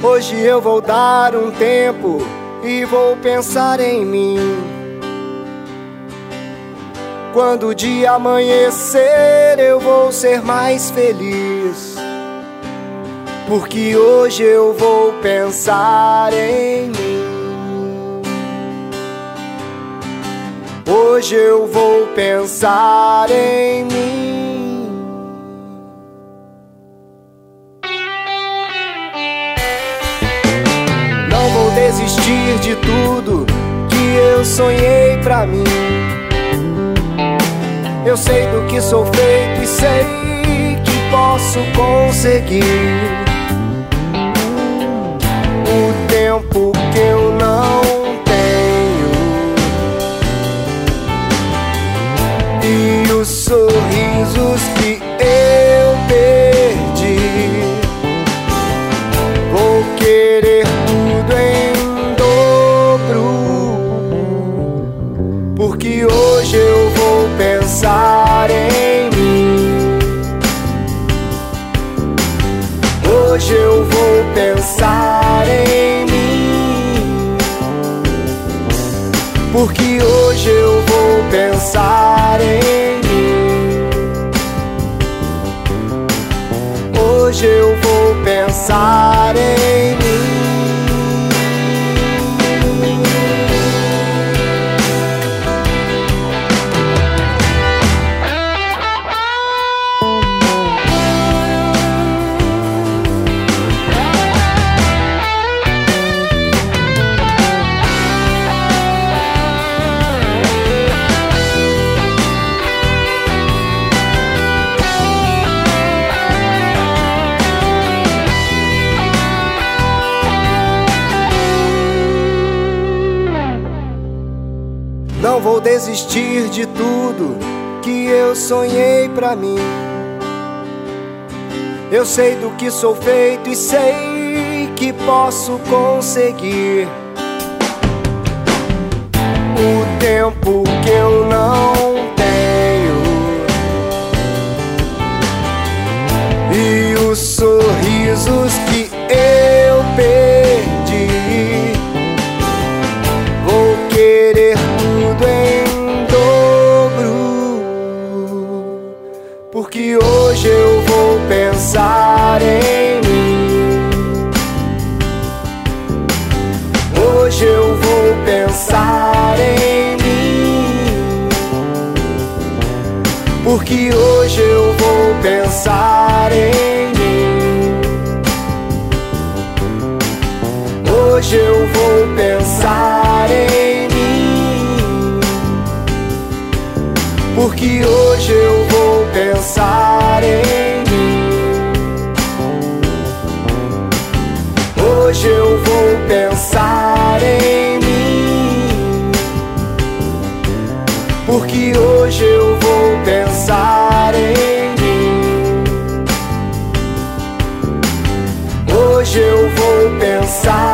Hoje eu vou dar um tempo e vou pensar em mim. Quando o dia amanhecer eu vou ser mais feliz, porque hoje eu vou pensar em mim. Hoje eu vou pensar em mim. Não vou desistir de tudo que eu sonhei pra mim. Eu sei do que sou feito e sei que posso conseguir. O tempo que eu não tenho e os sorrisos que eu perdi, vou querer tudo em dobro, porque hoje eu vou pensar em mim. Hoje eu vou pensar em mim, porque hoje eu vou pensar em mim. Hoje eu vou pensar em mim. Não vou desistir de tudo que eu sonhei pra mim. Eu sei do que sou feito e sei que posso conseguir. O tempo que eu não tenho e os sorrisos que eu perdi, vou querer tudo em dobro, porque hoje eu vou pensar em mim. Hoje eu vou pensar em mim, porque hoje eu vou pensar em mim. Hoje eu vou pensar em mim, porque hoje eu vou pensar em mim. Hoje eu vou pensar em mim, porque hoje eu vou pensar em mim. Hoje eu vou pensar